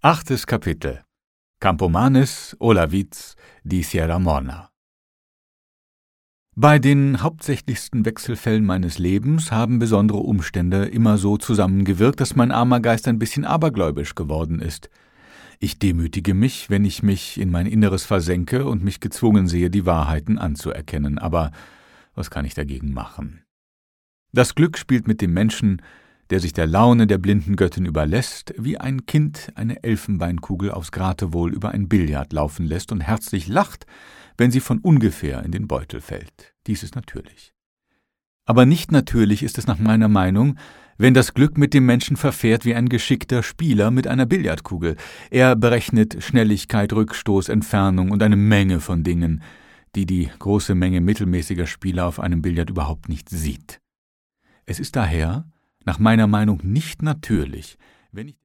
8. Kapitel Campomanes, Olavitz, die Sierra Morna. Bei den hauptsächlichsten Wechselfällen meines Lebens haben besondere Umstände immer so zusammengewirkt, dass mein armer Geist ein bisschen abergläubisch geworden ist. Ich demütige mich, wenn ich mich in mein Inneres versenke und mich gezwungen sehe, die Wahrheiten anzuerkennen. Aber was kann ich dagegen machen? Das Glück spielt mit dem Menschen, der sich der Laune der blinden Göttin überlässt, wie ein Kind eine Elfenbeinkugel aufs Geratewohl über ein Billard laufen lässt und herzlich lacht, wenn sie von ungefähr in den Beutel fällt. Dies ist natürlich. Aber nicht natürlich ist es nach meiner Meinung, wenn das Glück mit dem Menschen verfährt wie ein geschickter Spieler mit einer Billardkugel. Er berechnet Schnelligkeit, Rückstoß, Entfernung und eine Menge von Dingen, die die große Menge mittelmäßiger Spieler auf einem Billard überhaupt nicht sieht. Es ist daher nach meiner Meinung nicht natürlich, wenn ich